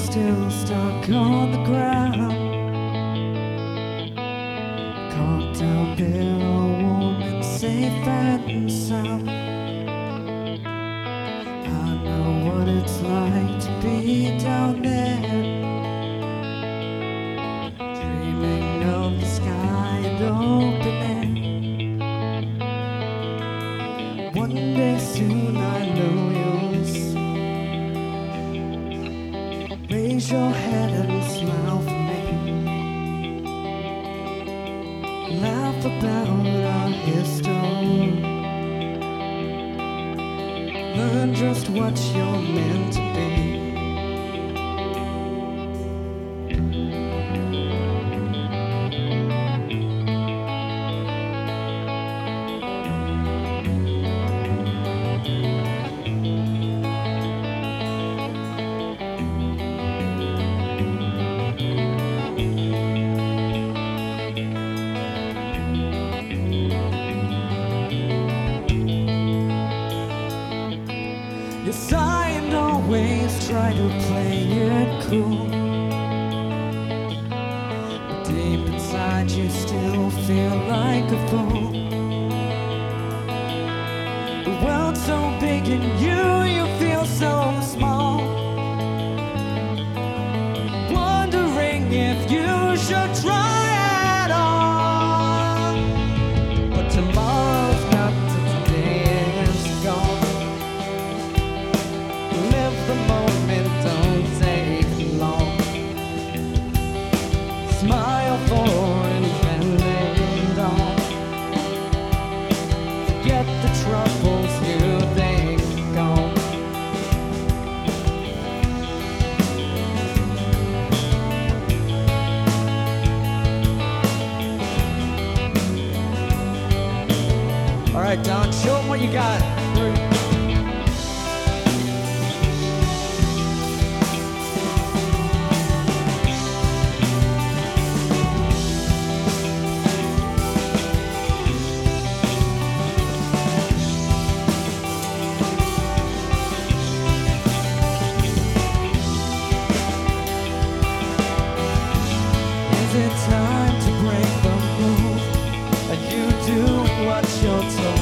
still stuck on the ground. Calm down there, warm and safe and sound. I know what it's like to be down there, dreaming of the sky and open air. One day soon I know you'll see. Raise your head and smile for me. Laugh about our history. Learn just what you're meant to be. Yes, I always try to play it cool, but deep inside you still feel like a fool. The world's so big and you feel so small, wondering if you should try at all. But tomorrow's not today, it's gone. Live the moment, don't take long. Smile for and bend on. Forget the troubles you think gone. All right, Don, show them what you got. Is it time to break the mood? Are you doing what you're told?